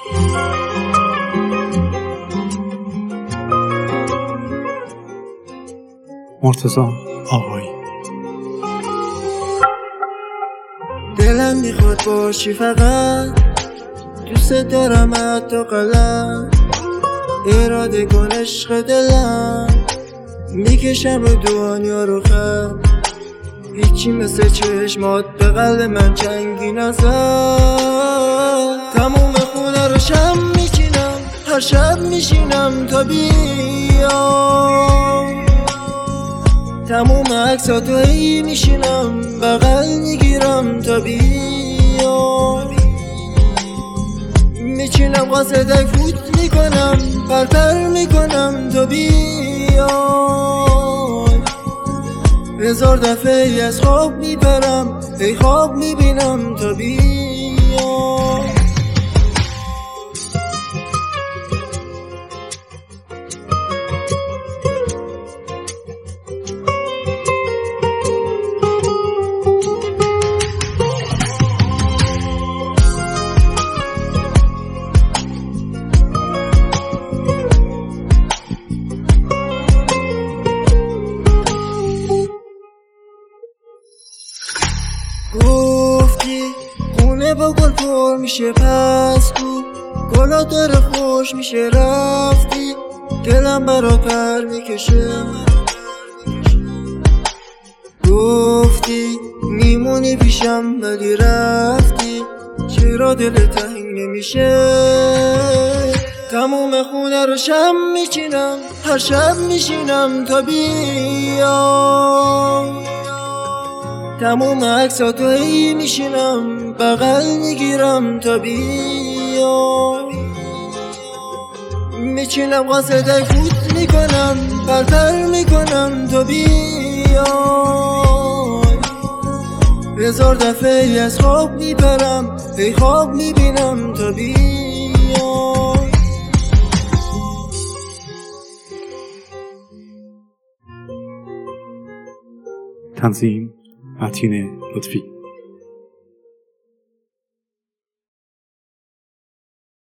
مرتضی آقایی. دلم میخواد باشی فقط، دوست دارم حتی غلط، اراده کن عشق دلم، میکشم رو دنیا رو خط، هیچی مثل چشمات به قلب من چنگی نزد. تموم خونه رو شم میچینم، هر شب میشینم تا بیام، تموم عکساتو ای میشینم بغل میگیرم تا بیام، میچینم قاصدک فوت میکنم پرپر میکنم تا بیام، 1000 دفعه از خواب میپرم ای خواب میبینم تا بیام. گفتی خونه با گل پر میشه پس کو، گلا داره خوش میشه رفتی، دلم برات پر میکشه. گفتی میمونی پیشم ولی رفتی، چرا دل تنگ نمیشه؟ تموم خونه رو شم میچینم هر شب میشینم تا بیام، تموم عکساتو ای میشینم بغل میگیرم تا بیام، میچینم قاصدک فوت میکنم پرپر میکنم تا بیام، 1000 دفعه از خواب میپرم ای خواب میبینم تا بیام. تنظیم متین لطفی.